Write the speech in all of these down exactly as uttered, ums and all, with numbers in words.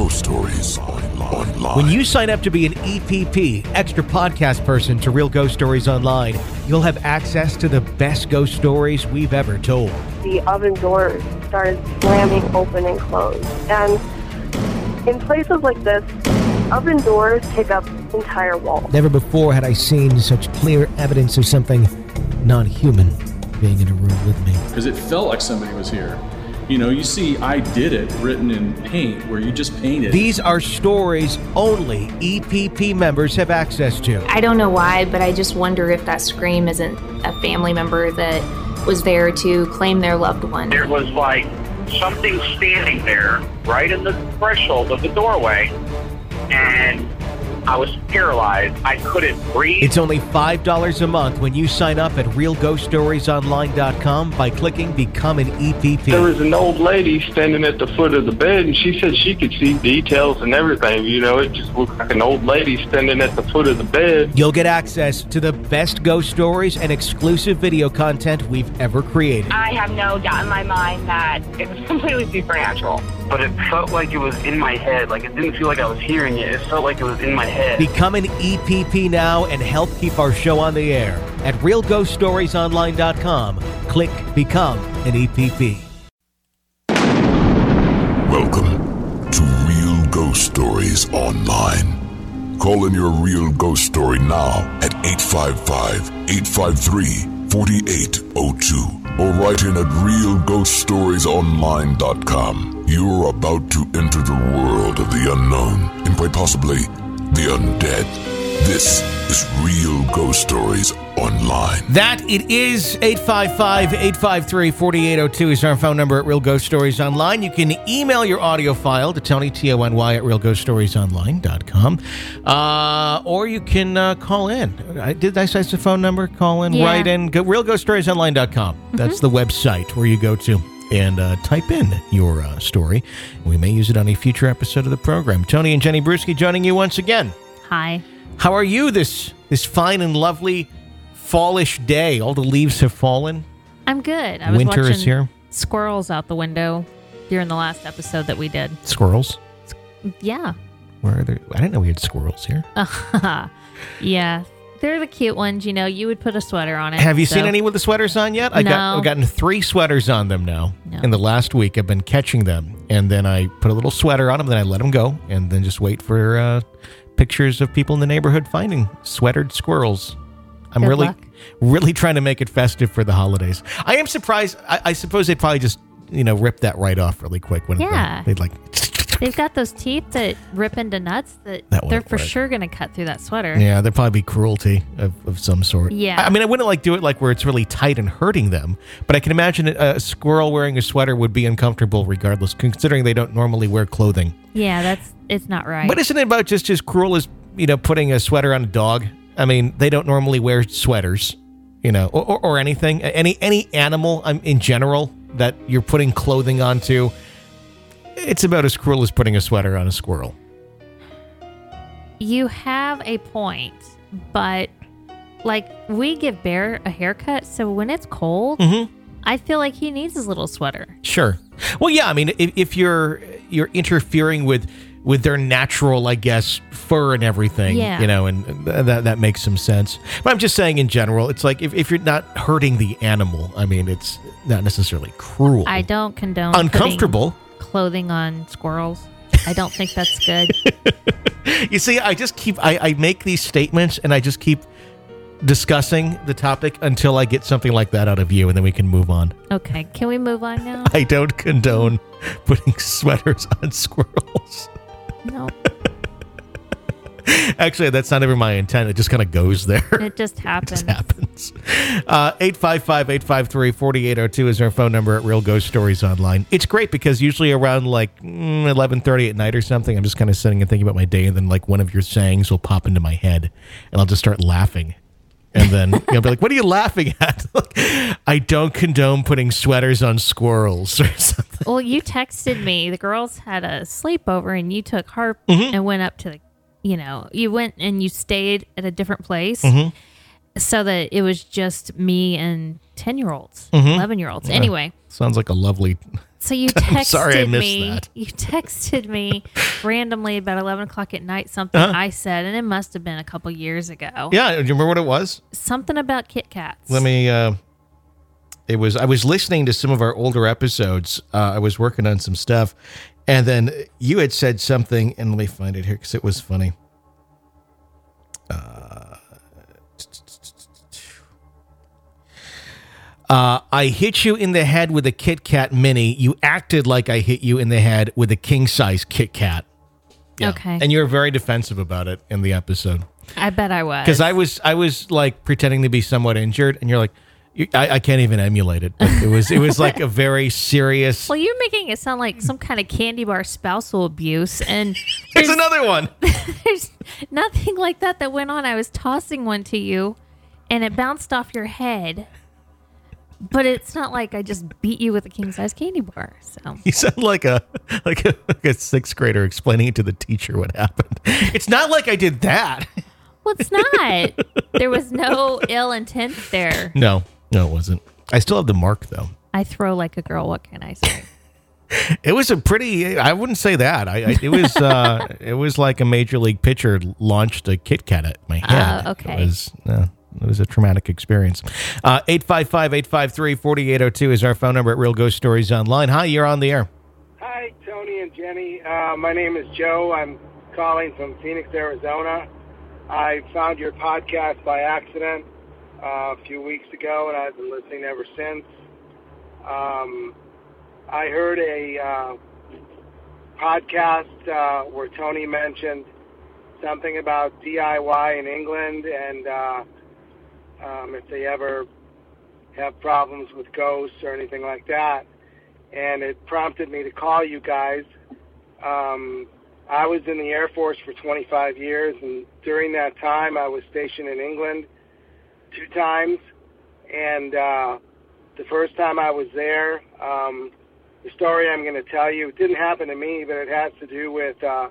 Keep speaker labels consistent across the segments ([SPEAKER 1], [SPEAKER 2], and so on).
[SPEAKER 1] Ghost Stories Online.
[SPEAKER 2] When you sign up to be an E P P, extra podcast person to Real Ghost Stories Online, you'll have access to the best ghost stories we've ever told.
[SPEAKER 3] The oven doors started slamming open and closed. And in places like this, oven doors take up entire walls.
[SPEAKER 2] Never before had I seen such clear evidence of something non-human being in a room with me.
[SPEAKER 4] Because it felt like somebody was here. You know, you see I did it written in paint where you just painted.
[SPEAKER 2] These are stories only E P P members have access to.
[SPEAKER 5] I don't know why, but I just wonder if that scream isn't a family member that was there to claim their loved one.
[SPEAKER 6] There was like something standing there right in the threshold of the doorway, and I was paralyzed. I couldn't breathe.
[SPEAKER 2] It's only five dollars a month when you sign up at real ghost stories online dot com by clicking Become an E P P.
[SPEAKER 7] There was an old lady standing at the foot of the bed, and she said she could see details and everything. You know, it just looked like an old lady standing at the foot of the bed.
[SPEAKER 2] You'll get access to the best ghost stories and exclusive video content we've ever created.
[SPEAKER 8] I have no doubt in my mind that it was completely supernatural.
[SPEAKER 9] But it felt like it was in my head. Like, it didn't feel like I was hearing it. It felt like it was in my head.
[SPEAKER 2] Become an E P P now and help keep our show on the air. At real ghost stories online dot com, click Become an E P P.
[SPEAKER 1] Welcome to Real Ghost Stories Online. Call in your real ghost story now at eight five five, eight five three, four eight zero two or write in at real ghost stories online dot com. You're about to enter the world of the unknown and quite possibly the undead. This is Real Ghost Stories Online.
[SPEAKER 2] That it is. Eight five five, eight five three, four eight zero two is our phone number at Real Ghost Stories Online. You can email your audio file to Tony, T O N Y, at real ghost stories online dot com. Uh, or you can uh, call in. I, did I say the phone number? Call in,
[SPEAKER 5] yeah.
[SPEAKER 2] write in. Go, real ghost stories online dot com. Mm-hmm. That's the website where you go to and uh, type in your uh, story. We may use it on a future episode of the program. Tony and Jenny Bruschi joining you once again.
[SPEAKER 10] Hi.
[SPEAKER 2] How are you this this fine and lovely fallish day? All the leaves have fallen.
[SPEAKER 10] I'm good. I was
[SPEAKER 2] Winter
[SPEAKER 10] watching
[SPEAKER 2] is here.
[SPEAKER 10] Squirrels out the window during the last episode that we did.
[SPEAKER 2] Squirrels?
[SPEAKER 10] Yeah.
[SPEAKER 2] Where are they? I didn't know we had squirrels here.
[SPEAKER 10] Uh, yeah. They're the cute ones, you know. You would put a sweater on it.
[SPEAKER 2] Have you
[SPEAKER 10] so.
[SPEAKER 2] seen any with the sweaters on yet? I
[SPEAKER 10] no.
[SPEAKER 2] got, I've gotten three sweaters on them now.
[SPEAKER 10] No.
[SPEAKER 2] In the last week, I've been catching them. And then I put a little sweater on them, then I let them go, and then just wait for uh, pictures of people in the neighborhood finding sweatered squirrels. I'm
[SPEAKER 10] Good
[SPEAKER 2] really,
[SPEAKER 10] luck.
[SPEAKER 2] really trying to make it festive for the holidays. I am surprised. I, I suppose they'd probably just, you know, rip that right off really quick. When
[SPEAKER 10] Yeah.
[SPEAKER 2] They'd like...
[SPEAKER 10] They've got those teeth that rip into nuts that,
[SPEAKER 2] That
[SPEAKER 10] they're
[SPEAKER 2] won't
[SPEAKER 10] for
[SPEAKER 2] work.
[SPEAKER 10] sure going to cut through that sweater.
[SPEAKER 2] Yeah, there'd probably be cruelty of, of some sort.
[SPEAKER 10] Yeah.
[SPEAKER 2] I, I mean, I wouldn't like do it like where it's really tight and hurting them, but I can imagine a, a squirrel wearing a sweater would be uncomfortable regardless, considering they don't normally wear clothing.
[SPEAKER 10] Yeah, that's it's not right.
[SPEAKER 2] But isn't it about just as cruel as, you know, putting a sweater on a dog? I mean, they don't normally wear sweaters, you know, or, or, or anything. Any any animal um, in general that you're putting clothing onto, it's about as cruel as putting a sweater on a squirrel.
[SPEAKER 10] You have a point, but like we give Bear a haircut, so when it's cold,
[SPEAKER 2] Mm-hmm.
[SPEAKER 10] I feel like he needs his little sweater.
[SPEAKER 2] Sure. Well, yeah. I mean, if, if you're you're interfering with with their natural, I guess, fur and everything,
[SPEAKER 10] Yeah.
[SPEAKER 2] you know, and th- that that makes some sense. But I'm just saying, in general, it's like if, if you're not hurting the animal, I mean, it's not necessarily cruel.
[SPEAKER 10] I don't condone
[SPEAKER 2] Uncomfortable.
[SPEAKER 10] putting clothing on squirrels. I don't think that's good.
[SPEAKER 2] You see, I just keep I, I make these statements and I just keep discussing the topic until I get something like that out of you, and then we can move on.
[SPEAKER 10] Okay, can we move on now?
[SPEAKER 2] I don't condone putting sweaters on squirrels.
[SPEAKER 10] No,
[SPEAKER 2] Actually, that's not ever my intent. It just kind of goes there.
[SPEAKER 10] it just happens.
[SPEAKER 2] It just happens. Uh, eight five five, eight five three, four eight zero two is our phone number at Real Ghost Stories Online. It's great because usually around like mm, eleven thirty at night or something, I'm just kind of sitting and thinking about my day, and then like one of your sayings will pop into my head, and I'll just start laughing. And then you'll be like, what are you laughing at? Like, I don't condone putting sweaters on squirrels or something.
[SPEAKER 10] Well, you texted me. The girls had a sleepover, and you took Harp
[SPEAKER 2] Mm-hmm.
[SPEAKER 10] and went up to the, you know, you went and you stayed at a different place
[SPEAKER 2] Mm-hmm.
[SPEAKER 10] so that it was just me and ten-year-olds,
[SPEAKER 2] Mhm.
[SPEAKER 10] eleven-year-olds. Anyway,
[SPEAKER 2] Sounds like a lovely
[SPEAKER 10] So you texted
[SPEAKER 2] sorry I missed
[SPEAKER 10] me.
[SPEAKER 2] that.
[SPEAKER 10] You texted me randomly about eleven o'clock at night something
[SPEAKER 2] Uh-huh.
[SPEAKER 10] I said, and it must have been a couple years ago.
[SPEAKER 2] Yeah, do you remember what it was?
[SPEAKER 10] Something about Kit Kats.
[SPEAKER 2] Let me. Uh, it was. I was listening to some of our older episodes. Uh, I was working on some stuff, and then you had said something. And let me find it here because it was funny. Uh, uh, I hit you in the head with a Kit Kat mini. You acted like I hit you in the head with a king size Kit Kat. Yeah.
[SPEAKER 10] Okay.
[SPEAKER 2] And you were very defensive about it in the episode.
[SPEAKER 10] I bet I was.
[SPEAKER 2] Because I was, I was like pretending to be somewhat injured, and you're like, you, I, I can't even emulate it. But it was, it was like a very serious.
[SPEAKER 10] Well, you're making it sound like some kind of candy bar spousal abuse, and
[SPEAKER 2] There's another one.
[SPEAKER 10] there's nothing like that that went on. I was tossing one to you, and it bounced off your head. But it's not like I just beat you with a king size candy bar. So
[SPEAKER 2] You sound like a like a, like a sixth grader explaining it to the teacher what happened. It's not like I did that.
[SPEAKER 10] well, it's not. There was no ill intent there.
[SPEAKER 2] No, no, it wasn't. I still have the mark though.
[SPEAKER 10] I throw like a girl. What can I say?
[SPEAKER 2] It was a pretty. I wouldn't say that. I, I it was uh, it was like a major league pitcher launched a Kit Kat at my head.
[SPEAKER 10] Oh, okay.
[SPEAKER 2] It was. Uh, It was a traumatic experience. Uh, eight five five, eight five three, four eight zero two is our phone number at Real Ghost Stories Online. Hi, you're on the air.
[SPEAKER 11] Hi, Tony and Jenny. Uh, my name is Joe. I'm calling from Phoenix, Arizona. I found your podcast by accident uh, a few weeks ago, and I've been listening ever since. Um, I heard a uh, podcast uh, where Tony mentioned something about D I Y in England, and uh, um, if they ever have problems with ghosts or anything like that. And it prompted me to call you guys. Um, I was in the Air Force for twenty-five years, and during that time I was stationed in England two times. And uh, the first time I was there, um, the story I'm going to tell you, it didn't happen to me, but it has to do with uh,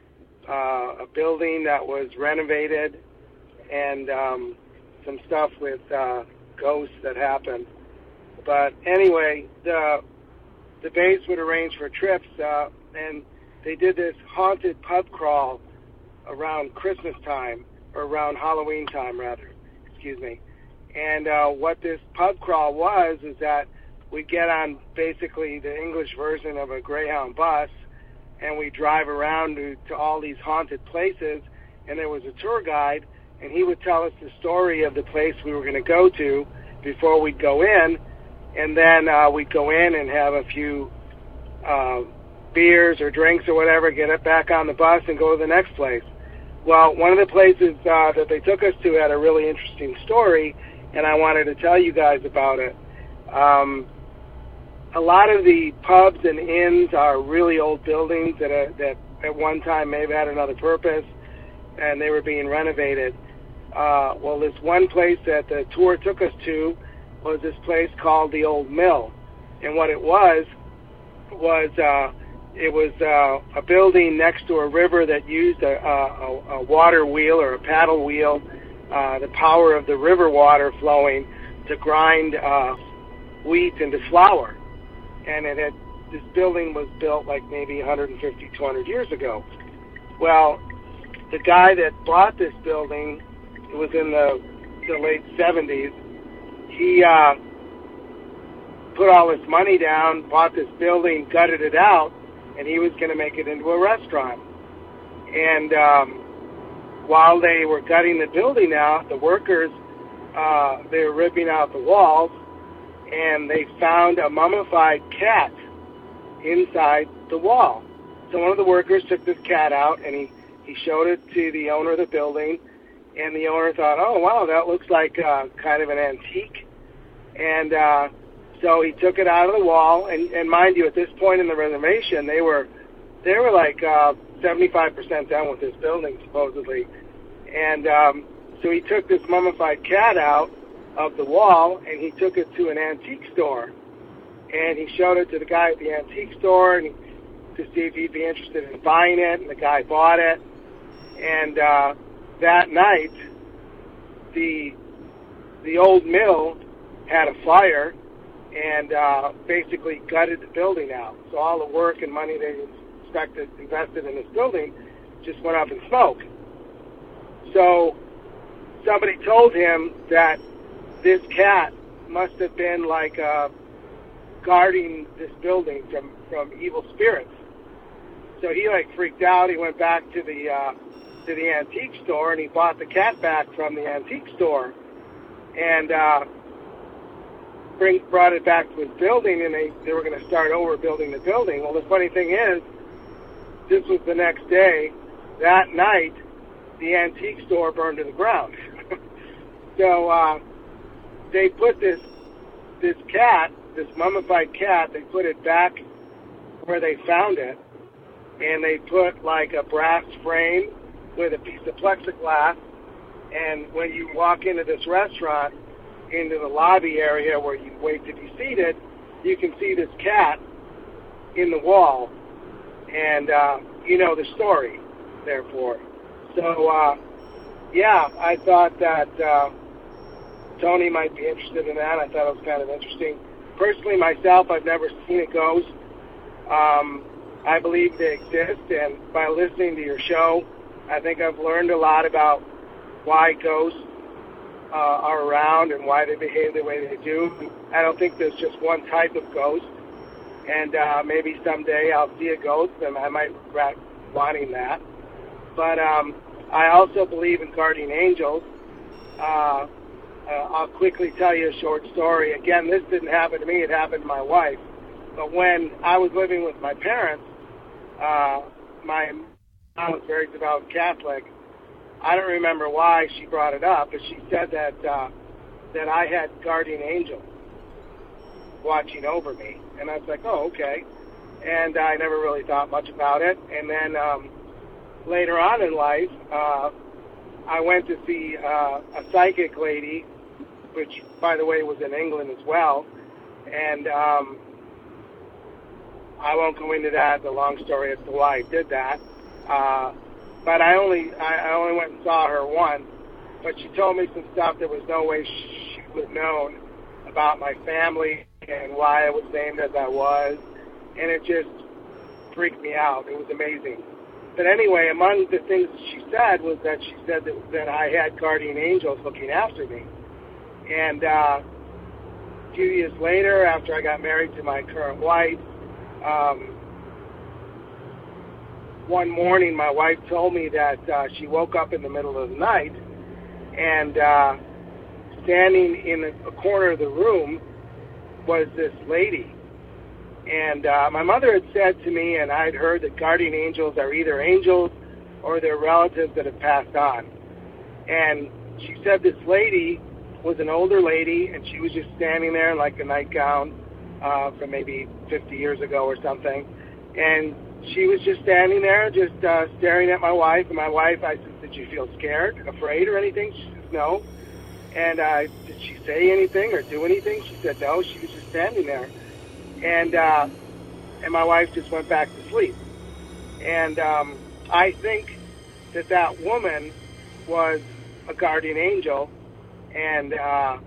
[SPEAKER 11] uh, a building that was renovated and um, some stuff with uh, ghosts that happened. But anyway, the the base would arrange for trips, uh, and they did this haunted pub crawl around Christmas time, or around Halloween time, rather. Excuse me. And uh, what this pub crawl was is that we get on basically the English version of a Greyhound bus, and we drive around to, to all these haunted places, and there was a tour guide, and he would tell us the story of the place we were going to go to before we'd go in, and then uh, we'd go in and have a few uh, beers or drinks or whatever, get it back on the bus and go to the next place. Well, one of the places uh, that they took us to had a really interesting story, and I wanted to tell you guys about it. Um, a lot of the pubs and inns are really old buildings that, are, that at one time may have had another purpose, and they were being renovated. Uh, well, this one place that the tour took us to was this place called the Old Mill. And what it was, was uh, it was uh, a building next to a river that used a, a, a water wheel or a paddle wheel, uh, the power of the river water flowing to grind uh, wheat into flour. And it had, this building was built like maybe one hundred fifty, two hundred years ago. Well, the guy that bought this building, it was in the, the late seventies, he uh, put all his money down, bought this building, gutted it out, and he was going to make it into a restaurant. And um, while they were gutting the building out, the workers, uh, they were ripping out the walls, and they found a mummified cat inside the wall. So one of the workers took this cat out, and he, he showed it to the owner of the building, and the owner thought, oh, wow, that looks like uh, kind of an antique. And uh, so he took it out of the wall, and, and mind you, at this point in the renovation, they were they were like uh, seventy-five percent done with this building, supposedly. And um, so he took this mummified cat out of the wall, and he took it to an antique store. And he showed it to the guy at the antique store and he, to see if he'd be interested in buying it, and the guy bought it. And uh, that night, the the old mill had a fire, and uh, basically gutted the building out. So all the work and money they expected, invested in this building just went up in smoke. So somebody told him that this cat must have been like uh, guarding this building from, from evil spirits. So he like freaked out. He went back to the uh, to the antique store and he bought the cat back from the antique store, and uh, bring, brought it back to his building. And they they were going to start over building the building. Well, the funny thing is, this was the next day. That night, the antique store burned to the ground. So uh, they put this this cat, this mummified cat, they put it back where they found it, and they put like a brass frame with a piece of plexiglass, and when you walk into this restaurant, into the lobby area where you wait to be seated, you can see this cat in the wall, and uh, you know the story, therefore. So, uh, yeah, I thought that uh, Tony might be interested in that. I thought it was kind of interesting. Personally, myself, I've never seen a ghost. Um, I believe they exist, and by listening to your show, I think I've learned a lot about why ghosts uh, are around and why they behave the way they do. I don't think there's just one type of ghost, and uh, maybe someday I'll see a ghost, and I might regret wanting that. But um, I also believe in guardian angels. Uh, uh, I'll quickly tell you a short story. Again, this didn't happen to me. It happened to my wife. But when I was living with my parents, uh, my mom was very devout Catholic. I don't remember why she brought it up, but she said that uh, that I had guardian angels watching over me. And I was like, oh, okay. And I never really thought much about it. And then um, later on in life, uh, I went to see uh, a psychic lady, which, by the way, was in England as well. And um, I won't go into that, the long story as to why I did that. Uh, but I only I, I only went and saw her once. But she told me some stuff there was no way she would have known about my family and why I was named as I was. And it just freaked me out. It was amazing. But anyway, among the things she said was that she said that, that I had guardian angels looking after me. And uh, a few years later, after I got married to my current wife, um, one morning my wife told me that uh, she woke up in the middle of the night and uh, standing in a corner of the room was this lady. And uh, my mother had said to me, and I'd heard that guardian angels are either angels or they're relatives that have passed on. And she said this lady was an older lady, and she was just standing there in like a nightgown uh, from maybe fifty years ago or something. And she was just standing there, just uh, staring at my wife. And my wife, I said, did you feel scared, afraid or anything? She said, no. And uh, did she say anything or do anything? She said, no, she was just standing there. And uh, and my wife just went back to sleep. And um, I think that that woman was a guardian angel, and uh,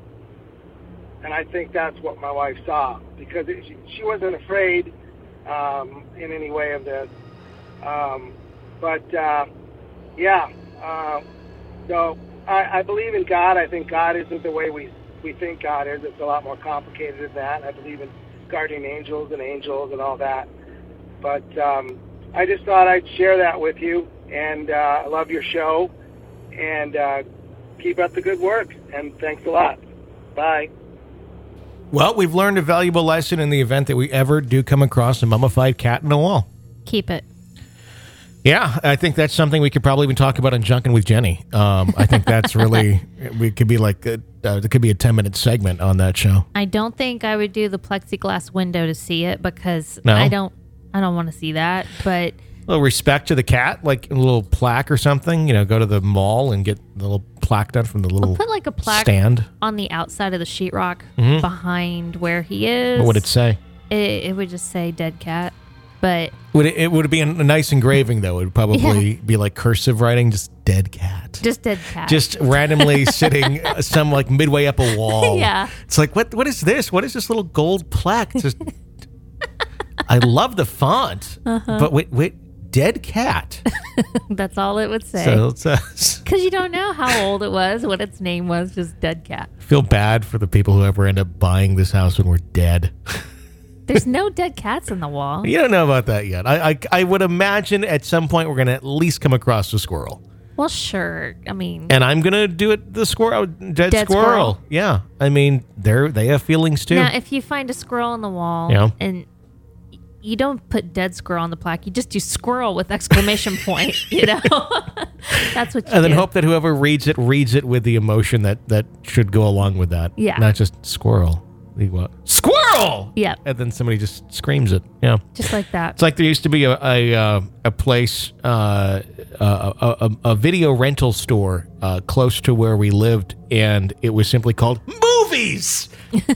[SPEAKER 11] and I think that's what my wife saw, because it, she, she wasn't afraid um, in any way of this. Um, but uh, yeah, uh, so I, I believe in God. I think God isn't the way we we think God is. It's a lot more complicated than that. I believe in guardian angels and angels and all that. But um, I just thought I'd share that with you, and uh, I love your show, and uh, keep up the good work, and thanks a lot. Bye.
[SPEAKER 2] Well, we've learned a valuable lesson in the event that we ever do come across a mummified cat in a wall.
[SPEAKER 10] Keep it.
[SPEAKER 2] Yeah, I think that's something we could probably even talk about on Junkin' with Jenny. Um, I think that's really, we could be like, a, uh, there could be a ten-minute segment on that show.
[SPEAKER 10] I don't think I would do the plexiglass window to see it, because
[SPEAKER 2] no?
[SPEAKER 10] I don't I don't want to see that, but...
[SPEAKER 2] A little respect to the cat, like a little plaque or something. You know, go to the mall and get the little plaque done from the little
[SPEAKER 10] I'll put like a plaque
[SPEAKER 2] stand
[SPEAKER 10] on the outside of the sheetrock
[SPEAKER 2] mm-hmm.
[SPEAKER 10] behind where he is.
[SPEAKER 2] What would it say?
[SPEAKER 10] It, it would just say dead cat. But
[SPEAKER 2] would it, it would be a nice engraving though. It would probably
[SPEAKER 10] yeah.
[SPEAKER 2] be like cursive writing, just dead cat.
[SPEAKER 10] Just dead cat.
[SPEAKER 2] Just randomly sitting uh, some like midway up a wall.
[SPEAKER 10] Yeah.
[SPEAKER 2] It's like, what? What is this? What is this little gold plaque? It's just, I love the font,
[SPEAKER 10] Uh-huh.
[SPEAKER 2] but wait, wait, dead cat.
[SPEAKER 10] That's all it would say.
[SPEAKER 2] So it's, uh,
[SPEAKER 10] Because you don't know how old it was, what its name was, just dead cat.
[SPEAKER 2] feel bad for the people who ever end up buying this house when we're dead.
[SPEAKER 10] There's no dead cats in the wall.
[SPEAKER 2] You don't know about that yet. I, I, I would imagine at some point we're going to at least come across a squirrel.
[SPEAKER 10] Well, sure. I mean,
[SPEAKER 2] And I'm going to do it the squirrel, dead,
[SPEAKER 10] Dead
[SPEAKER 2] squirrel.
[SPEAKER 10] squirrel.
[SPEAKER 2] Yeah. I mean, they're, they have feelings too.
[SPEAKER 10] now if you find a squirrel on the wall
[SPEAKER 2] Yeah.
[SPEAKER 10] and you don't put dead squirrel on the plaque, you just do squirrel with exclamation point, you know? That's what you
[SPEAKER 2] And then
[SPEAKER 10] do.
[SPEAKER 2] hope that whoever reads it reads it with the emotion that, that should go along with that.
[SPEAKER 10] Yeah.
[SPEAKER 2] Not just squirrel. The what? Squirrel!
[SPEAKER 10] Yeah.
[SPEAKER 2] And then somebody just screams it. Yeah.
[SPEAKER 10] Just like that.
[SPEAKER 2] It's like there used to be a a, uh, a place, uh, a, a, a, a video rental store uh, close to where we lived, and it was simply called Movies.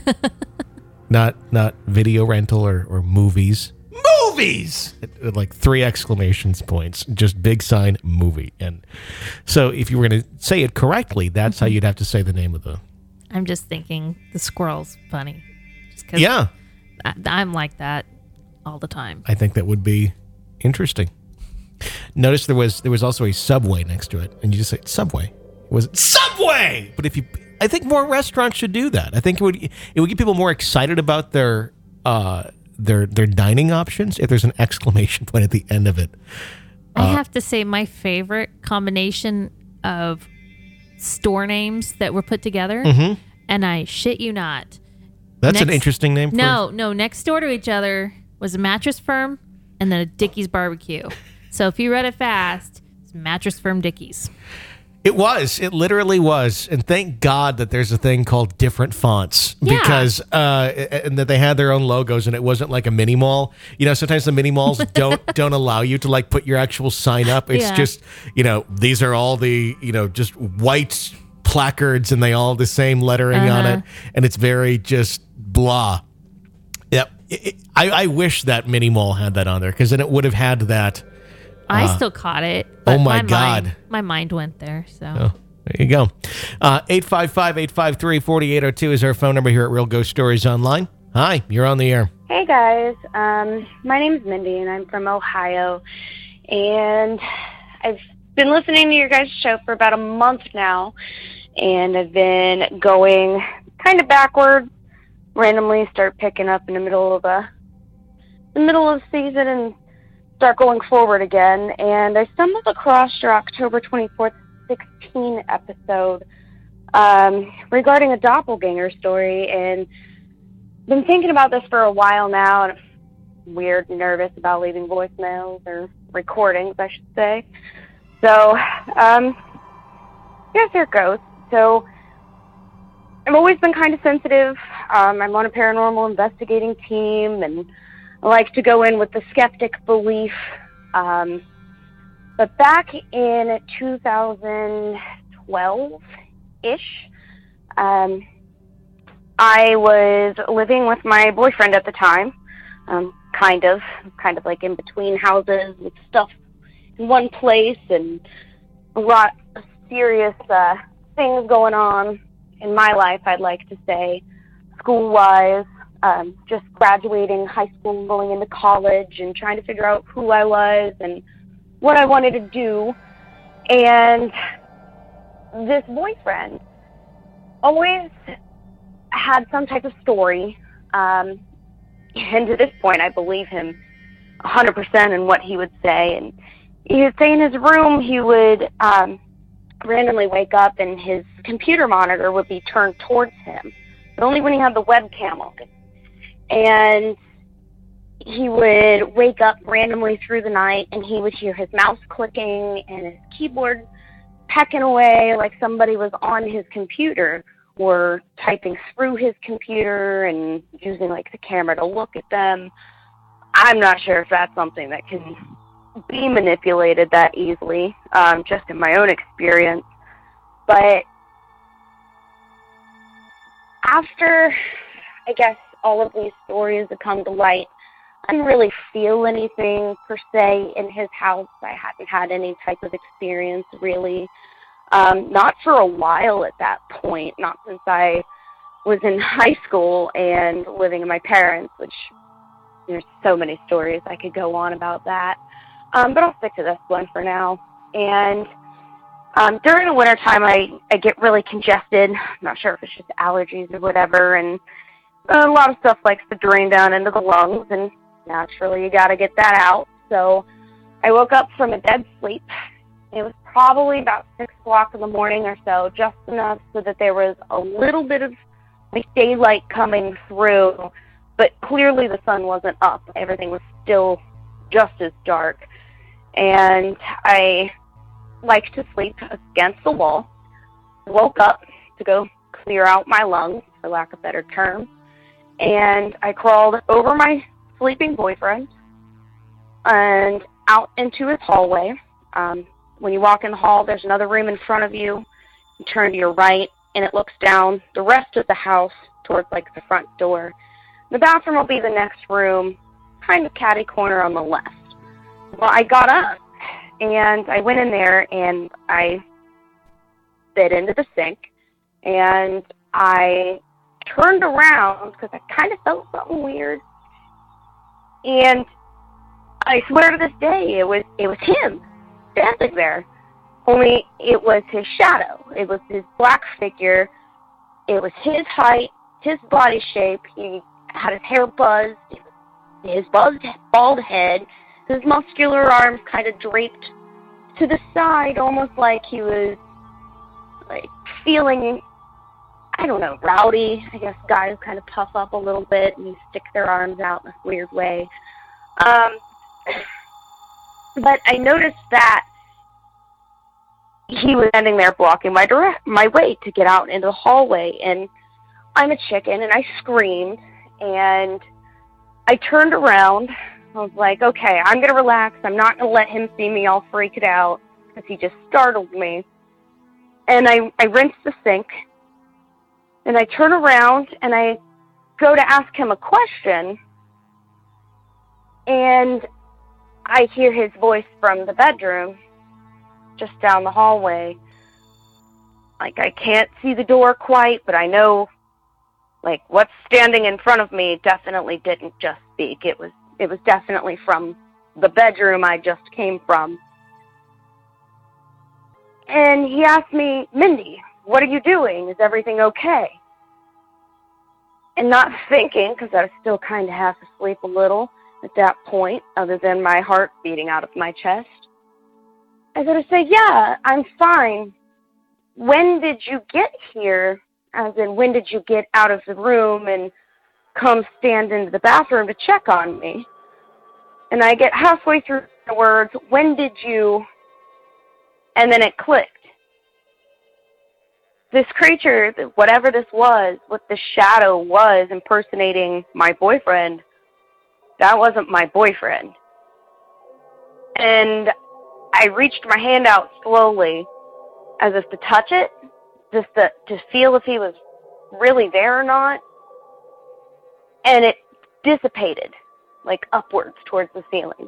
[SPEAKER 2] not not video rental or, or movies. Movies! It- it, like three exclamation points, just big sign movie. And so if you were going to say it correctly, that's how you'd have to say the name of the.
[SPEAKER 10] I'm just thinking the squirrel's funny. Just 'cause
[SPEAKER 2] Yeah.
[SPEAKER 10] I, I'm like that all the time.
[SPEAKER 2] I think that would be interesting. Notice there was there was also a Subway next to it, and you just say Subway. Was it Subway? But if you, I think more restaurants should do that. I think it would it would get people more excited about their uh their their dining options if there's an exclamation point at the end of it.
[SPEAKER 10] I
[SPEAKER 2] Uh,
[SPEAKER 10] have to say my favorite combination of store names that were put together,
[SPEAKER 2] Mhm.
[SPEAKER 10] and I shit you not.
[SPEAKER 2] That's an
[SPEAKER 10] Next-
[SPEAKER 2] interesting name. For
[SPEAKER 10] No, no. Next door to each other was a Mattress Firm and then a Dickie's Barbecue. So if you read it fast, it's Mattress Firm Dickie's.
[SPEAKER 2] It was. It literally was. And thank God that there's a thing called different fonts
[SPEAKER 10] Yeah.
[SPEAKER 2] because uh, and that they had their own logos and it wasn't like a mini mall. You know, sometimes the mini malls don't don't allow you to like put your actual sign up. It's
[SPEAKER 10] Yeah.
[SPEAKER 2] just, you know, these are all the, you know, just white placards and they all have the same lettering on
[SPEAKER 10] Uh-huh.
[SPEAKER 2] it. And it's very just blah. Yep. It- it- I, I wish that mini mall had that on there because then it would have had that.
[SPEAKER 10] I
[SPEAKER 2] uh,
[SPEAKER 10] still caught it.
[SPEAKER 2] oh
[SPEAKER 10] but
[SPEAKER 2] my God.
[SPEAKER 10] Mind, my mind went there. So
[SPEAKER 2] Oh, there you go. Uh, eight five five, eight five three, four eight zero two is our phone number here at Real Ghost Stories Online. Hi, you're on the air.
[SPEAKER 12] Hey guys, um, my name's Mindy and I'm from Ohio, and I've been listening to your guys' show for about a month now, and I've been going kind of backward, randomly start picking up in the middle of a, the middle of the season and start going forward again, and I stumbled across your October twenty-fourth, sixteen episode um, regarding a doppelganger story, and been thinking about this for a while now, and I'm weird and nervous about leaving voicemails or recordings, I should say. So, um, yes, here it goes. So, I've always been kind of sensitive. Um, I'm on a paranormal investigating team, and I like to go in with the skeptic belief. Um, but back in two thousand twelve-ish, um, I was living with my boyfriend at the time, um, kind of, kind of like in between houses with stuff in one place and a lot of serious uh, things going on in my life, I'd like to say, school-wise. Um, just graduating high school and going into college and trying to figure out who I was and what I wanted to do. And this boyfriend always had some type of story. Um, and to this point, I believe him one hundred percent in what he would say. And he would say in his room, he would um, randomly wake up and his computer monitor would be turned towards him, but only when he had the webcam open. And he would wake up randomly through the night and he would hear his mouse clicking and his keyboard pecking away like somebody was on his computer or typing through his computer and using like the camera to look at them. I'm not sure if that's something that can be manipulated that easily, um, just in my own experience. But after, I guess, all of these stories have come to light, I didn't really feel anything per se in his house. I hadn't had any type of experience really. Um, not for a while at that point, not since I was in high school and living with my parents, which there's so many stories I could go on about that. Um, but I'll stick to this one for now. And um, during the wintertime, I, I get really congested. I'm not sure if it's just allergies or whatever. And a lot of stuff likes to drain down into the lungs. And naturally, you got to get that out. So I woke up from a dead sleep. It was probably about six o'clock in the morning or so, just enough so that there was a little bit of like daylight coming through, but clearly the sun wasn't up. Everything was still just as dark. And I like to sleep against the wall. Woke up to go clear out my lungs, for lack of a better term. And I crawled over my sleeping boyfriend and out into his hallway. Um, when you walk in the hall, there's another room in front of you. You turn to your right, and it looks down the rest of the house towards, like, the front door. The bathroom will be the next room, kind of catty corner on the left. Well, I got up, and I went in there, and I bit into the sink, and I turned around, because I kind of felt something weird, and I swear to this day, it was it was him standing there. Only it was his shadow. It was his black figure. It was his height, his body shape. He had his hair buzzed, his buzzed, bald head, his muscular arms kind of draped to the side, almost like he was like feeling, I don't know, rowdy. I guess guys kind of puff up a little bit and stick their arms out in a weird way. Um, but I noticed that he was standing there blocking my direct, my way to get out into the hallway, and I'm a chicken, and I screamed, and I turned around. I was like, okay, I'm going to relax. I'm not going to let him see me all freaked out, because he just startled me. And I, I rinsed the sink, and I turn around, and I go to ask him a question, and I hear his voice from the bedroom, just down the hallway. Like, I can't see the door quite, but I know, like, what's standing in front of me definitely didn't just speak. It was, it was definitely from the bedroom I just came from. And he asked me, Mindy, what are you doing? Is everything okay? And not thinking, because I was still kind of half asleep a little at that point, other than my heart beating out of my chest, I gotta say, yeah, I'm fine. When did you get here? As in, when did you get out of the room and come stand into the bathroom to check on me? And I get halfway through the words, when did you? And then it clicked. This creature, whatever this was, what the shadow was impersonating my boyfriend, that wasn't my boyfriend. And I reached my hand out slowly, as if to touch it, just to, to feel if he was really there or not. And it dissipated, like upwards towards the ceiling.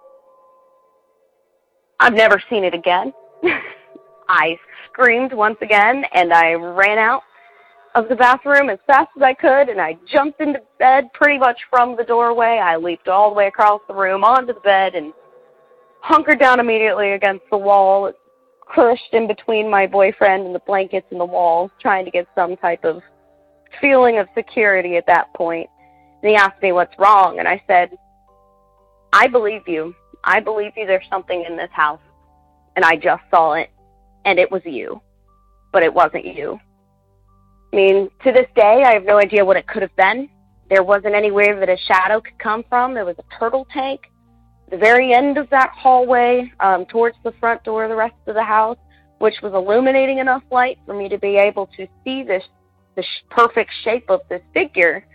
[SPEAKER 12] I've never seen it again. I screamed once again, and I ran out of the bathroom as fast as I could, and I jumped into bed pretty much from the doorway. I leaped all the way across the room onto the bed and hunkered down immediately against the wall, crushed in between my boyfriend and the blankets and the walls, trying to get some type of feeling of security at that point. And he asked me what's wrong, and I said, I believe you. I believe you there's something in this house, and I just saw it, and it was you, but it wasn't you. I mean, to this day, I have no idea what it could have been. There wasn't anywhere that a shadow could come from. There was a turtle tank. The very end of that hallway, um, towards the front door of the rest of the house, which was illuminating enough light for me to be able to see this, the sh- perfect shape of this figure.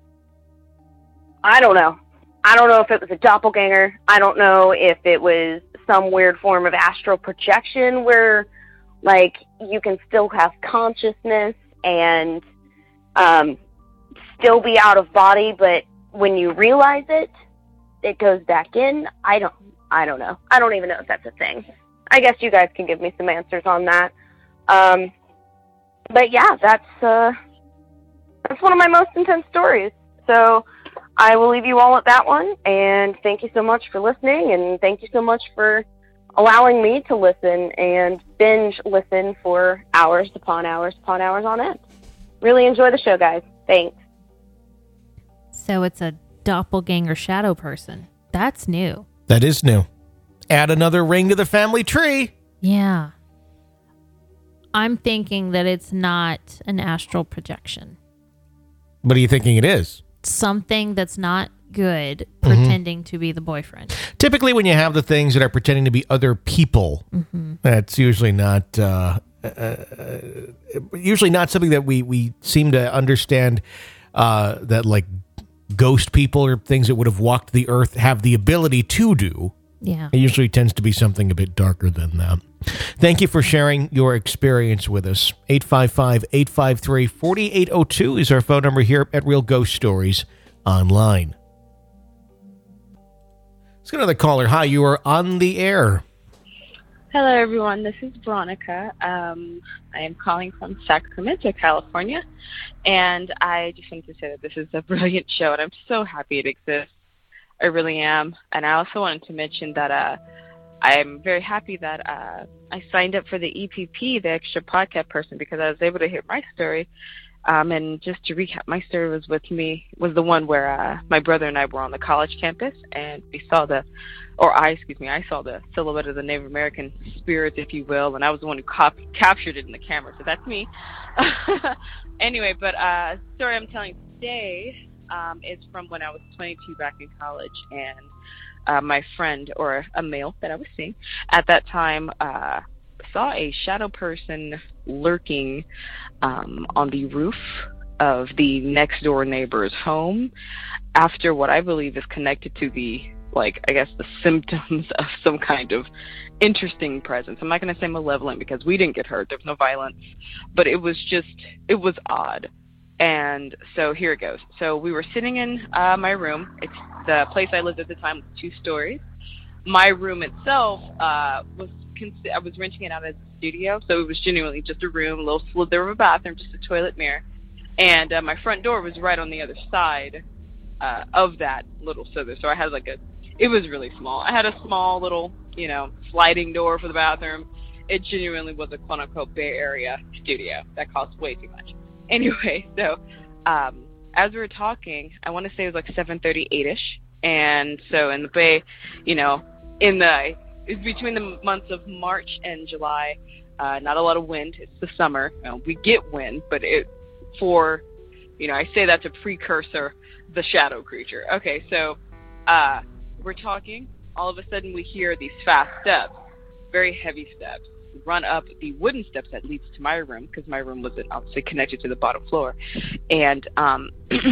[SPEAKER 12] I don't know. I don't know if it was a doppelganger. I don't know if it was some weird form of astral projection where, like, you can still have consciousness and um, still be out of body, but when you realize it, it goes back in. I don't, I don't know. I don't even know if that's a thing. I guess you guys can give me some answers on that. Um, but yeah, that's, uh, that's one of my most intense stories. So I will leave you all at that one. And thank you so much for listening. And thank you so much for allowing me to listen and binge listen for hours upon hours upon hours on end. Really enjoy the show, guys. Thanks.
[SPEAKER 10] So it's a doppelganger shadow person. That's new.
[SPEAKER 2] That is new. Add another ring to the family tree.
[SPEAKER 10] Yeah. I'm thinking that it's not an astral projection.
[SPEAKER 2] What are you thinking it is?
[SPEAKER 10] Something that's not good pretending mm-hmm. to be the boyfriend.
[SPEAKER 2] Typically when you have the things that are pretending to be other people, mm-hmm. that's usually not uh, uh, usually not something that we, we seem to understand uh, that like ghost people or things that would have walked the earth have the ability to do.
[SPEAKER 10] Yeah.
[SPEAKER 2] It usually tends to be something a bit darker than that. Thank you for sharing your experience with us. eight five five, eight five three, four eight zero two is our phone number here at Real Ghost Stories Online. Let's get another caller. Hi, you are on the air.
[SPEAKER 13] Hello, everyone. This is Veronica. Um, I am calling from Sacramento, California, and I just want to say that this is a brilliant show, and I'm so happy it exists. I really am. And I also wanted to mention that uh, I'm very happy that uh, I signed up for the E P P, the Extra Podcast Person, because I was able to hear my story. Um, and just to recap, my story was with me, was the one where uh, my brother and I were on the college campus, and we saw the, or I, excuse me, I saw the silhouette of the Native American spirits, if you will, and I was the one who cop- captured it in the camera, so that's me. Anyway, but uh, the story I'm telling today um, is from when I was twenty-two back in college, and uh, my friend, or a male that I was seeing, at that time, uh, saw a shadow person lurking um, on the roof of the next door neighbor's home after what I believe is connected to the, like, I guess the symptoms of some kind of interesting presence. I'm not going to say malevolent because we didn't get hurt. There was no violence, but it was just, it was odd. And so here it goes. So we were sitting in uh, my room. It's the place I lived at the time with two stories. My room itself uh, was I was renting it out as a studio, so it was genuinely just a room, a little slither of a bathroom, just a toilet mirror, and uh, my front door was right on the other side uh, of that little slither. So I had like a, it was really small. I had a small little, you know, sliding door for the bathroom. It genuinely was a quote unquote Bay Area studio that cost way too much. Anyway, so um, as we were talking, I want to say it was like seven thirty, eight-ish, and so in the Bay, you know, in the It's between the months of March and July. Uh, not a lot of wind. It's the summer. You know, we get wind, but it for, you know, I say that's a precursor, the shadow creature. Okay, so uh, we're talking. All of a sudden, we hear these fast steps, very heavy steps, run up the wooden steps that leads to my room, because my room wasn't obviously connected to the bottom floor. And um,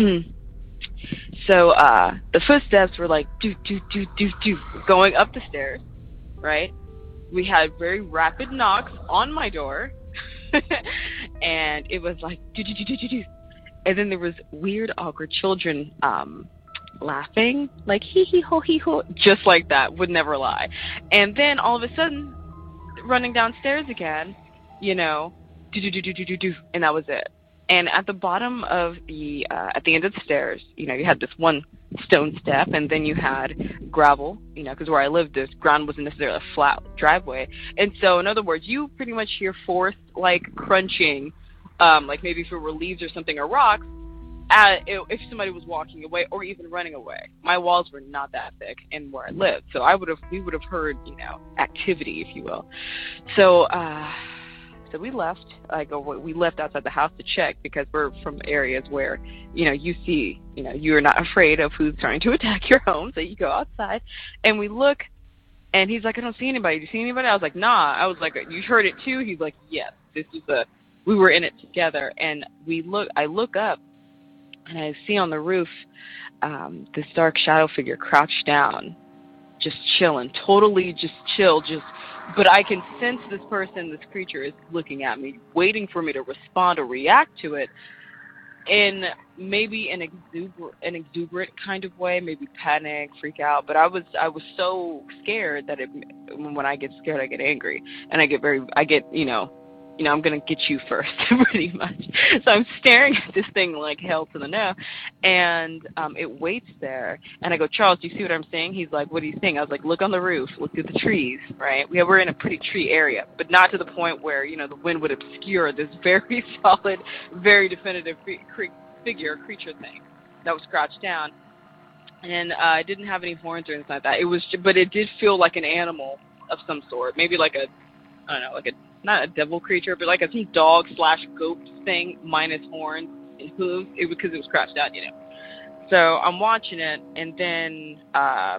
[SPEAKER 13] so uh, the footsteps were like, do, do, do, do, do, going up the stairs. Right? We had very rapid knocks on my door, and it was like, do, do, do, do, do, do. And then there was weird, awkward children um, laughing, like, hee, hee, ho, hee, ho, just like that, would never lie. And then all of a sudden, running downstairs again, you know, do, do, do, do, do, do, do, and that was it. And at the bottom of the, uh, at the end of the stairs, you know, you had this one stone step, and then you had gravel, you know, because where I lived, the ground wasn't necessarily a flat driveway. And so, in other words, you pretty much hear force, like, crunching, um, like maybe if it were leaves or something or rocks, at, if somebody was walking away or even running away. My walls were not that thick in where I lived, so I would have, we would have heard, you know, activity, if you will. So, uh... So we left. I go. We left outside the house to check because we're from areas where, you know, you see, you know, you are not afraid of who's trying to attack your home. So you go outside, and we look, and he's like, I don't see anybody. Do you see anybody? I was like, Nah. I was like, you heard it too? He's like, yes. This is a. We were in it together, and we look. I look up, and I see on the roof um, this dark shadow figure crouched down, just chilling, totally just chill, just. But I can sense this person, this creature, is looking at me, waiting for me to respond or react to it. in maybe an exuberant, an exuberant kind of way, maybe panic, freak out. But I was I was so scared that it, when I get scared, I get angry, and I get very I get you know. You know, I'm going to get you first, pretty much. So I'm staring at this thing like hell to the no, and um, it waits there. And I go, Charles, do you see what I'm seeing? He's like, what do you think? I was like, look on the roof, look at the trees, right? We were in a pretty tree area, but not to the point where, you know, the wind would obscure this very solid, very definitive cre- figure, creature thing that was crouched down. And uh, it didn't have any horns or anything like that. It was, but it did feel like an animal of some sort, maybe like a, I don't know, like a, not a devil creature, but like a some dog slash goat thing minus horns and hooves. It was because it was crouched out, you know. So I'm watching it, and then uh,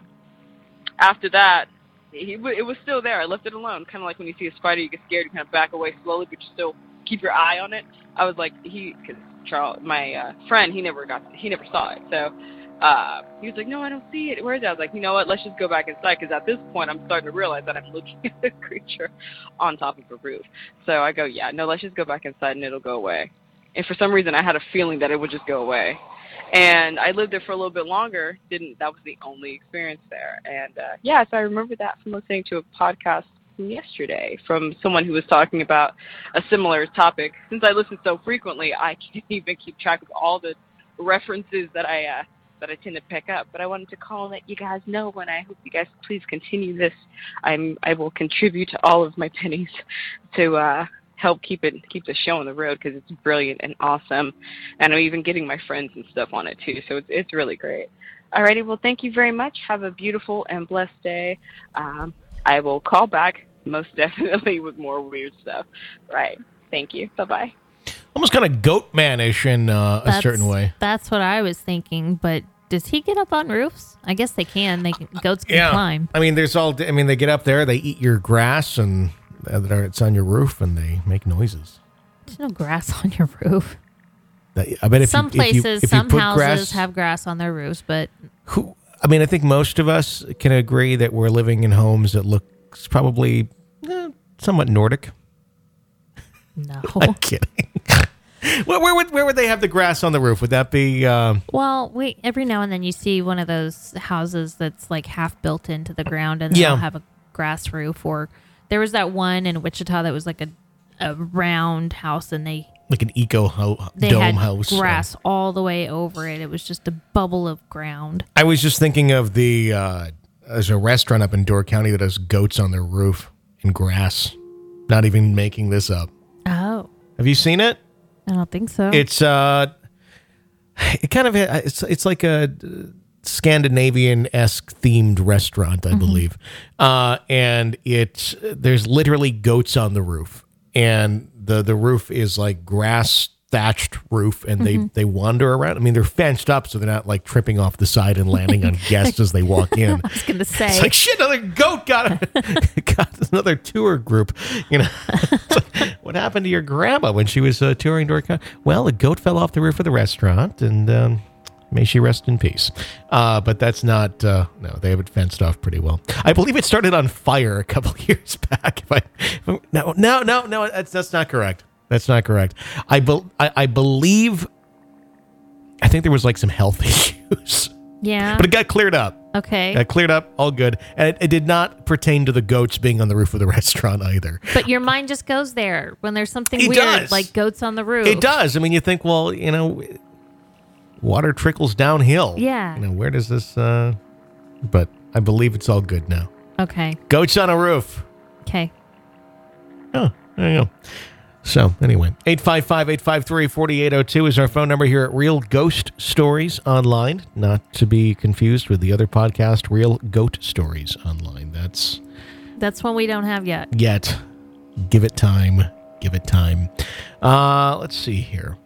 [SPEAKER 13] after that, he w- it was still there. I left it alone, kind of like when you see a spider, you get scared, you kind of back away slowly, but you still keep your eye on it. I was like, he, because Charles, my uh, friend, he never got, he never saw it, so. Uh, he was like, no, I don't see it. Where is it? I was like, you know what? Let's just go back inside, because at this point, I'm starting to realize that I'm looking at a creature on top of a roof. So I go, yeah, no, let's just go back inside, and it'll go away. And for some reason, I had a feeling that it would just go away. And I lived there for a little bit longer. Didn't that was the only experience there. And uh, yeah, so I remember that from listening to a podcast from yesterday from someone who was talking about a similar topic. Since I listen so frequently, I can't even keep track of all the references that I uh, that I tend to pick up, but I wanted to call and let you guys know, and I hope you guys please continue this. I'm I will contribute to all of my pennies to uh, help keep it keep the show on the road, because it's brilliant and awesome, and I'm even getting my friends and stuff on it too, so it's it's really great. Alrighty, well, thank you very much. Have a beautiful and blessed day. Um, I will call back most definitely with more weird stuff. Right. Thank you. Bye bye.
[SPEAKER 2] Almost kind of goat manish in uh, a
[SPEAKER 10] That's-
[SPEAKER 2] certain way.
[SPEAKER 10] That's what I was thinking, but does he get up on roofs? I guess they can. They can, goats can
[SPEAKER 2] Yeah.
[SPEAKER 10] climb.
[SPEAKER 2] I mean, there's all. I mean, they get up there, they eat your grass, and uh, it's on your roof, and they make noises.
[SPEAKER 10] There's no grass on your roof.
[SPEAKER 2] That- I bet if
[SPEAKER 10] some
[SPEAKER 2] you, if you-
[SPEAKER 10] places,
[SPEAKER 2] if you
[SPEAKER 10] some
[SPEAKER 2] put
[SPEAKER 10] houses
[SPEAKER 2] grass,
[SPEAKER 10] have grass on their roofs, but
[SPEAKER 2] Who? I mean, I think most of us can agree that we're living in homes that look probably eh, somewhat Nordic.
[SPEAKER 10] No,
[SPEAKER 2] I'm kidding. Where, where would where would they have the grass on the roof? Would that be? Um,
[SPEAKER 10] well, wait. Every now and then you see one of those houses that's like half built into the ground, and
[SPEAKER 2] Yeah.
[SPEAKER 10] they'll have a grass roof. Or there was that one in Wichita that was like a a round house, and they
[SPEAKER 2] like an eco ho-
[SPEAKER 10] they
[SPEAKER 2] dome
[SPEAKER 10] had
[SPEAKER 2] house?
[SPEAKER 10] grass all the way over it. It was just a bubble of ground.
[SPEAKER 2] I was just thinking of the uh, there's a restaurant up in Door County that has goats on their roof and grass. Not even making this up.
[SPEAKER 10] Oh,
[SPEAKER 2] Have you seen it?
[SPEAKER 10] I don't think so.
[SPEAKER 2] It's uh, it kind of it's it's like a Scandinavian-esque themed restaurant, I
[SPEAKER 10] Mhm.
[SPEAKER 2] believe, uh, and it's there's literally goats on the roof, and the the roof is like grass thatched roof, and they
[SPEAKER 10] Mhm.
[SPEAKER 2] they wander around. I mean, they're fenced up so they're not like tripping off the side and landing on guests as they walk in.
[SPEAKER 10] I was going to say.
[SPEAKER 2] It's like, shit, another goat got, got another tour group. You know, It's like, what happened to your grandma when she was uh, touring Door County? Well, a goat fell off the roof of the restaurant, and um, may she rest in peace. Uh, but that's not, uh, no, they have it fenced off pretty well. I believe it started on fire a couple of years back. If I, if I- no, no, no, no, that's, that's not correct. That's not correct. I, be, I, I believe, I think there was like some health issues.
[SPEAKER 10] Yeah.
[SPEAKER 2] But it got cleared up.
[SPEAKER 10] Okay.
[SPEAKER 2] Got cleared up, all good. And it, it did not pertain to the goats being on the roof of the restaurant either.
[SPEAKER 10] But your mind just goes there when there's something
[SPEAKER 2] It
[SPEAKER 10] weird,
[SPEAKER 2] does.
[SPEAKER 10] like goats on the roof.
[SPEAKER 2] It does. I mean, you think, well, you know, water trickles downhill.
[SPEAKER 10] Yeah.
[SPEAKER 2] You know, where does this, uh, but I believe it's all good now.
[SPEAKER 10] Okay.
[SPEAKER 2] Goats on a roof.
[SPEAKER 10] Okay.
[SPEAKER 2] Oh, there you go. So, anyway, eight five five, eight five three, four eight zero two is our phone number here at Real Ghost Stories Online. Not to be confused with the other podcast, Real Goat Stories Online. That's
[SPEAKER 10] That's one we don't have yet.
[SPEAKER 2] yet. Give it time. Give it time. Uh, let's see here.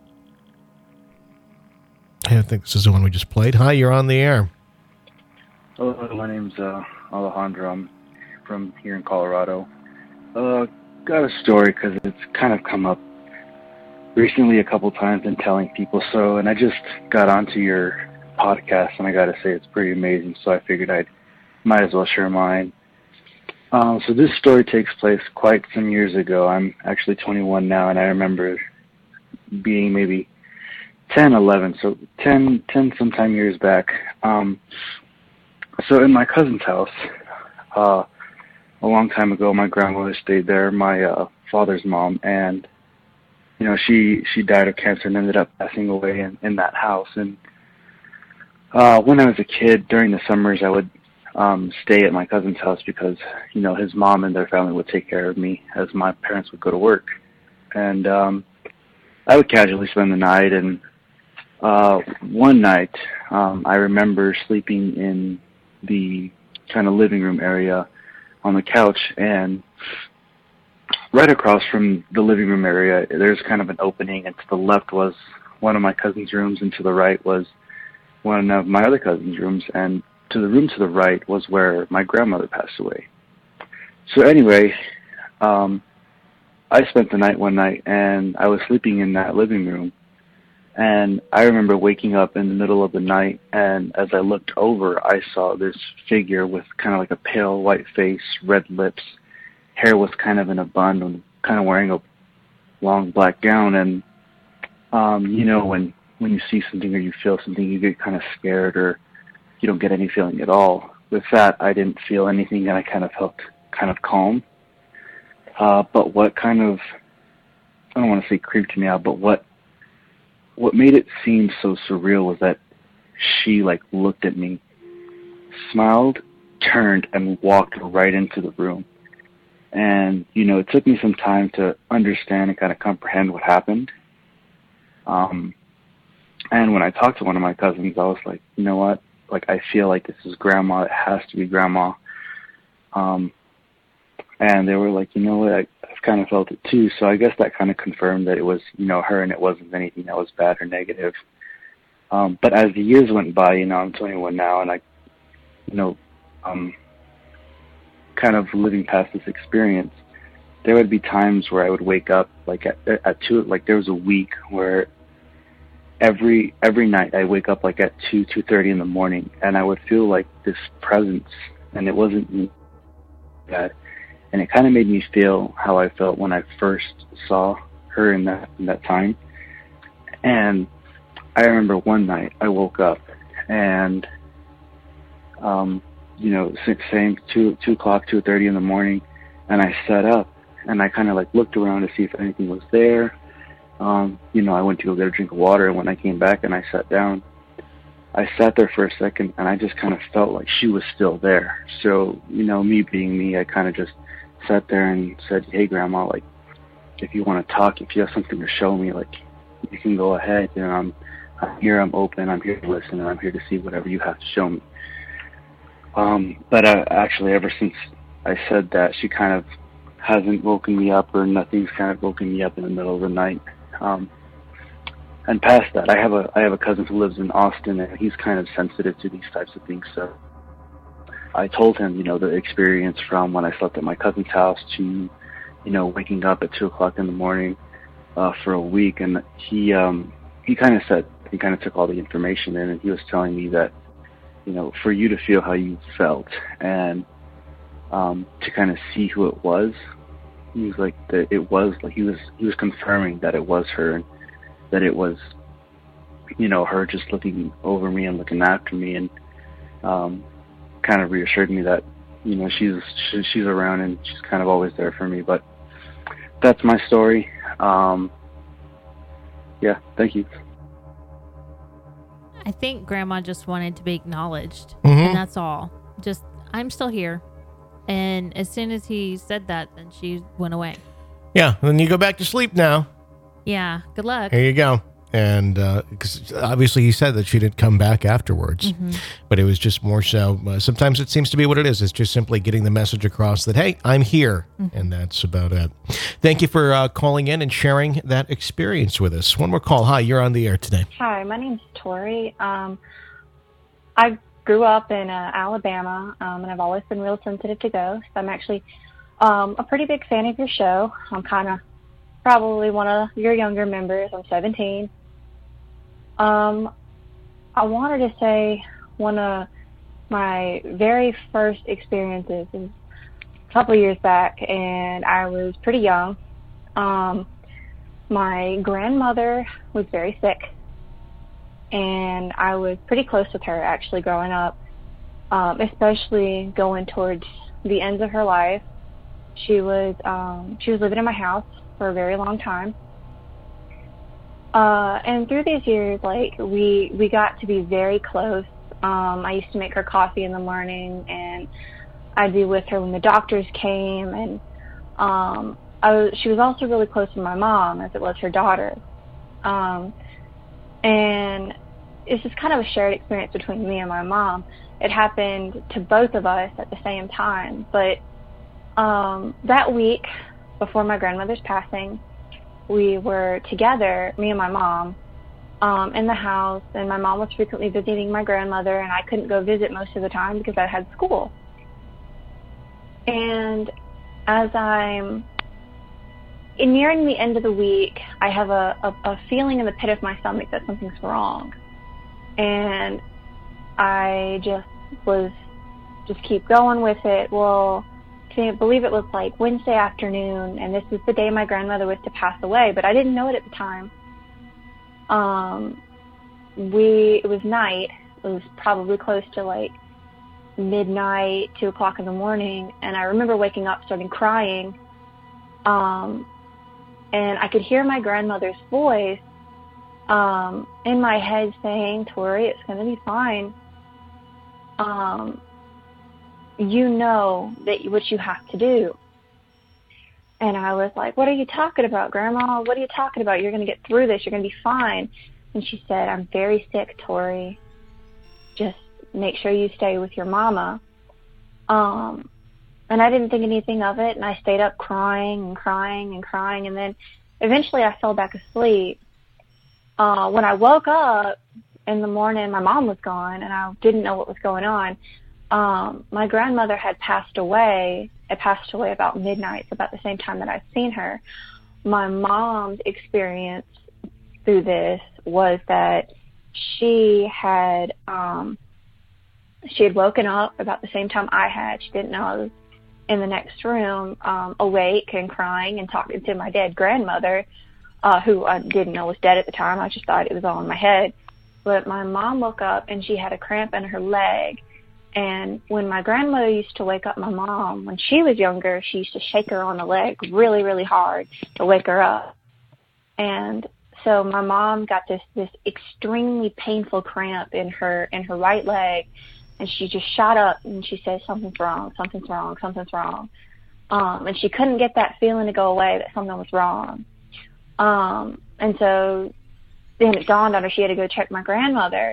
[SPEAKER 2] I don't think this is the one we just played. Hi, you're on the air.
[SPEAKER 14] Hello, my name's uh, Alejandro. I'm from here in Colorado. Uh, got a story because it's kind of come up recently a couple times in telling people so, and I just got onto your podcast, and I got to say it's pretty amazing, so I figured I might as well share mine. Um, so this story takes place quite some years ago. I'm actually twenty-one now, and I remember being maybe ten, eleven, so ten, ten sometime years back. Um, so in my cousin's house, uh, a long time ago, my grandmother stayed there, my uh, father's mom, and, you know, she, she died of cancer and ended up passing away in, in that house. And uh, when I was a kid, during the summers, I would um, stay at my cousin's house because, you know, his mom and their family would take care of me as my parents would go to work. And um, I would casually spend the night, and uh, one night um, I remember sleeping in the kind of living room area on the couch, and right across from the living room area there's kind of an opening, and to the left was one of my cousin's rooms, and to the right was one of my other cousin's rooms, and to the room to the right was where my grandmother passed away. So anyway, um, I spent the night one night, and I was sleeping in that living room, and I remember waking up in the middle of the night, and as I looked over, I saw this figure with kind of like a pale white face, red lips, hair was kind of in a bun, and kind of wearing a long black gown. And um, you know, when when you see something or you feel something, you get kind of scared, or you don't get any feeling at all. With that, I didn't feel anything, and I kind of felt kind of calm. Uh, but what kind of, I don't want to say creeped me out, but what what made it seem so surreal was that she, like, looked at me, smiled, turned, and walked right into the room. And, you know, it took me some time to understand and kind of comprehend what happened. Um, and when I talked to one of my cousins, I was like, you know what? Like, I feel like this is Grandma. It has to be Grandma. Um, and they were like, you know what? I, I've kind of felt it too. So I guess that kind of confirmed that it was, you know, her, and it wasn't anything that was bad or negative. Um, but as the years went by, you know, I'm twenty-one now, and I, you know, um, kind of living past this experience, there would be times where I would wake up, like at, at two, like there was a week where every every night I wake up like at two, two thirty in the morning, and I would feel like this presence, and it wasn't bad. And it kind of made me feel how I felt when I first saw her in that in that time. And I remember one night I woke up, and um, you know, same two two o'clock, two thirty in the morning, and I sat up, and I kind of like looked around to see if anything was there. Um, you know, I went to go get a drink of water, and when I came back and I sat down, I sat there for a second, and I just kind of felt like she was still there. So, you know, me being me, I kind of just sat there and said, hey, Grandma, like, if you want to talk, if you have something to show me, like, you can go ahead. You know, I'm, I'm here, I'm open, I'm here to listen, and I'm here to see whatever you have to show me. Um, but uh, actually, ever since I said that, she kind of hasn't woken me up, or nothing's kind of woken me up in the middle of the night. Um, and past that, I have a I have a cousin who lives in Austin, and he's kind of sensitive to these types of things. So I told him, you know, the experience from when I slept at my cousin's house to, you know, waking up at two o'clock in the morning uh, for a week, and he um, he kind of said he kind of took all the information in, and he was telling me that, you know, for you to feel how you felt and um, to kind of see who it was, he was like that it was like he was he was confirming that it was her, and that it was, you know, her just looking over me and looking after me, and um, kind of reassured me that, you know, she's she, she's around and she's kind of always there for me. But that's my story. Um, yeah, thank you.
[SPEAKER 10] I think Grandma just wanted to be acknowledged,
[SPEAKER 2] Mm-hmm.
[SPEAKER 10] and that's all. Just, I'm still here. And as soon as he said that, then she went away.
[SPEAKER 2] Yeah, then you go back to sleep now.
[SPEAKER 10] Yeah, good luck.
[SPEAKER 2] Here you go. And because obviously he said that she didn't come back afterwards,
[SPEAKER 10] Mhm.
[SPEAKER 2] but it was just more so. Uh, sometimes it seems to be what it is. It's just simply getting the message across that, hey, I'm here.
[SPEAKER 10] Mhm.
[SPEAKER 2] And that's about it. Thank you for uh, calling in and sharing that experience with us. One more call. Hi, you're on the air today.
[SPEAKER 15] Hi, my name's Tori. Um, I grew up in uh, Alabama, um, and I've always been real sensitive to ghosts. I'm actually um, a pretty big fan of your show. I'm kind of probably one of your younger members. I'm seventeen. Um, I wanted to say one of my very first experiences is a couple of years back, and I was pretty young. Um, my grandmother was very sick, and I was pretty close with her actually growing up, um, especially going towards the ends of her life. She was um, she was living in my house for a very long time. Uh, and through these years, like, we, we got to be very close. Um, I used to make her coffee in the morning, and I'd be with her when the doctors came, and um, I was, she was also really close to my mom, as it was her daughter. Um, and it's just kind of a shared experience between me and my mom. It happened to both of us at the same time, but um, that week before my grandmother's passing, we were together, me and my mom, um, in the house, and my mom was frequently visiting my grandmother, and I couldn't go visit most of the time because I had school. And as I'm nearing the end of the week, I have a, a, a feeling in the pit of my stomach that something's wrong. And I just was, just keep going with it. Well, I believe it was like Wednesday afternoon, and this was the day my grandmother was to pass away, but I didn't know it at the time. Um, we, it was night. It was probably close to like midnight, two o'clock in the morning, and I remember waking up, starting crying, um, and I could hear my grandmother's voice um, in my head saying, "Tori, it's going to be fine. Um, you know that what you have to do." And I was like, "What are you talking about, Grandma? What are you talking about? You're going to get through this. You're going to be fine." And she said, "I'm very sick, Tori. Just make sure you stay with your mama." Um, and I didn't think anything of it, and I stayed up crying and crying and crying, and then eventually I fell back asleep. Uh, when I woke up in the morning, my mom was gone, and I didn't know what was going on. Um, my grandmother had passed away. It passed away about midnight, so about the same time that I'd seen her. My mom's experience through this was that she had um, she had woken up about the same time I had. She didn't know I was in the next room, um, awake and crying and talking to my dead grandmother, uh, who I didn't know was dead at the time. I just thought it was all in my head. But my mom woke up and she had a cramp in her leg. And when my grandmother used to wake up my mom, when she was younger, she used to shake her on the leg really, really hard to wake her up. And so my mom got this, this extremely painful cramp in her, in her right leg. And she just shot up and she said, "Something's wrong, something's wrong, something's wrong." Um, and she couldn't get that feeling to go away that something was wrong. Um, and so then it dawned on her she had to go check my grandmother.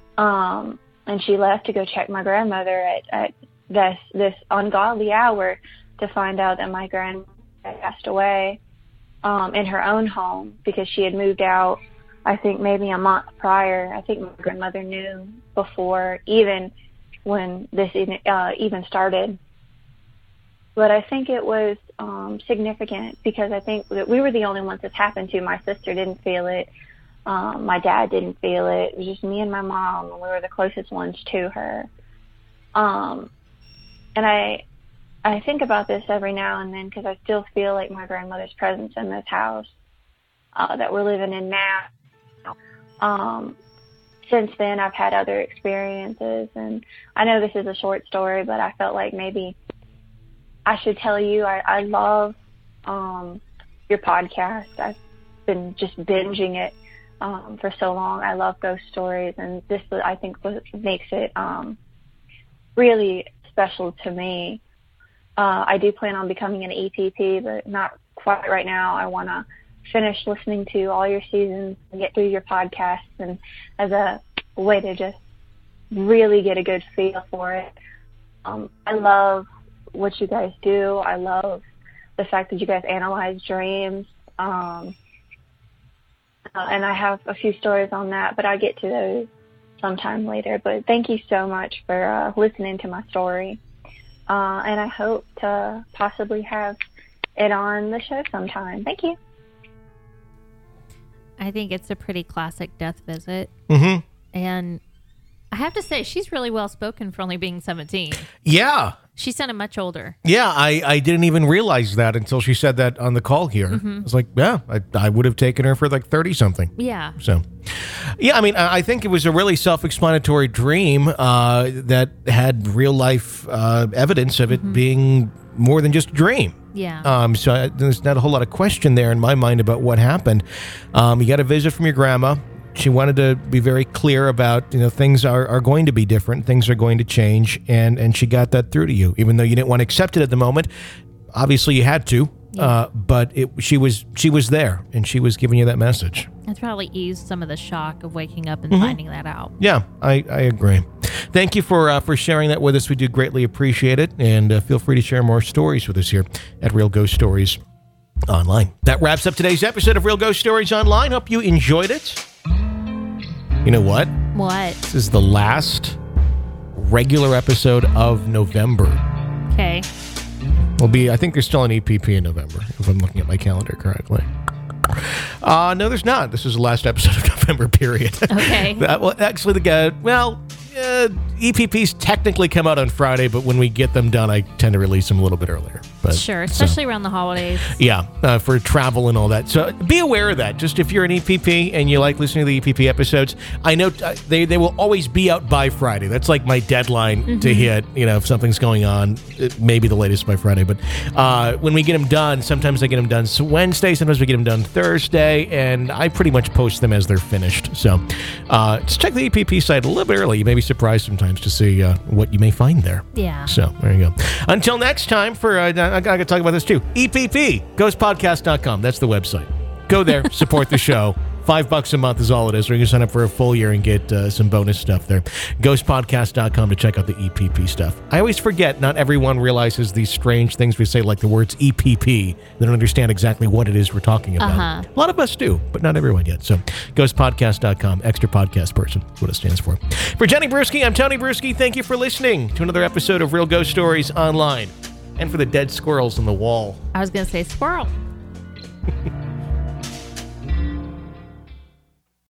[SPEAKER 15] Um, And she left to go check my grandmother at, at this this ungodly hour to find out that my grandmother had passed away um, in her own home because she had moved out, I think, maybe a month prior. I think my grandmother knew before, even when this even, uh, even started. But I think it was um, significant because I think that we were the only ones this happened to. My sister didn't feel it. Um, my dad didn't feel it. It was just me and my mom, and we were the closest ones to her. Um, and I, I think about this every now and then because I still feel like my grandmother's presence in this house uh, that we're living in now. Um, since then, I've had other experiences, and I know this is a short story, but I felt like maybe I should tell you I, I love um, your podcast. I've been just binging it. Um, for so long. I love ghost stories, and this, I think, what makes it um, really special to me. Uh, I do plan on becoming an E P P, but not quite right now. I want to finish listening to all your seasons and get through your podcasts, and as a way to just really get a good feel for it. Um, I love what you guys do. I love the fact that you guys analyze dreams. Um, Uh, and I have a few stories on that, but I'll get to those sometime later. But thank you so much for uh, listening to my story. Uh, and I hope to possibly have it on the show sometime. Thank you.
[SPEAKER 10] I think it's a pretty classic death visit.
[SPEAKER 2] Mm-hmm.
[SPEAKER 10] And I have to say, she's really well spoken for only being seventeen.
[SPEAKER 2] Yeah.
[SPEAKER 10] She sounded much older.
[SPEAKER 2] Yeah, I, I didn't even realize that until she said that on the call here.
[SPEAKER 10] Mhm.
[SPEAKER 2] I was like, yeah, I, I would have taken her for like thirty-something.
[SPEAKER 10] Yeah.
[SPEAKER 2] So, yeah, I mean, I I think it was a really self-explanatory dream uh, that had real-life uh, evidence of it being more than just a dream.
[SPEAKER 10] Yeah.
[SPEAKER 2] Um, so I, there's not a whole lot of question there in my mind about what happened. Um, you got a visit from your grandma. She wanted to be very clear about, you know, things are, are going to be different. Things are going to change. And, and she got that through to you, even though you didn't want to accept it at the moment. Obviously, you had to. Uh, but it, she was she was there, and she was giving you that message.
[SPEAKER 10] That's probably eased some of the shock of waking up and
[SPEAKER 2] Mhm.
[SPEAKER 10] finding that out.
[SPEAKER 2] Yeah, I, I agree. Thank you for uh, for sharing that with us. We do greatly appreciate it. And uh, feel free to share more stories with us here at Real Ghost Stories Online. That wraps up today's episode of Real Ghost Stories Online. Hope you enjoyed it. You know what?
[SPEAKER 10] What?
[SPEAKER 2] This is the last regular episode of November.
[SPEAKER 10] Okay.
[SPEAKER 2] Will be, I think there's still an E P P in November, if I'm looking at my calendar correctly. Uh, no, there's not. This is the last episode of November, period.
[SPEAKER 10] Okay.
[SPEAKER 2] That- well, actually, the guy, well, uh, E P Ps technically come out on Friday, but when we get them done, I tend to release them a little bit earlier. But,
[SPEAKER 10] Sure,
[SPEAKER 2] so-
[SPEAKER 10] especially around the holidays.
[SPEAKER 2] yeah, uh, for travel and all that. So be aware of that. Just if you're an E P P and you like listening to the E P P episodes, I know uh, they, they will always be out by Friday. That's like my deadline to
[SPEAKER 10] Mhm.
[SPEAKER 2] hit. You know, if something's going on, it may be the latest by Friday. But uh, when we get them done, sometimes I get them done s- Wednesday, sometimes we get them done Thursday, and I pretty much post them as they're finished. So uh, just check the E P P site a little bit early. You may be surprised sometimes to see uh, what you may find there.
[SPEAKER 10] Yeah.
[SPEAKER 2] So there you go. Until next time, for uh, I got to talk about this too. E P P, ghost podcast dot com. That's the website. Go there, support the show. Five bucks a month is all it is. Or you can sign up for a full year and get uh, some bonus stuff there. ghost podcast dot com to check out the E P P stuff. I always forget, not everyone realizes these strange things we say, like the words E P P. They don't understand exactly what it is we're talking about.
[SPEAKER 10] Uh-huh.
[SPEAKER 2] A lot of us do, but not everyone yet. So, ghost podcast dot com, extra podcast person, what it stands for. For Jenny Brewski, I'm Tony Brewski. Thank you for listening to another episode of Real Ghost Stories Online. And for the dead squirrels on the wall.
[SPEAKER 10] I was going to say squirrel.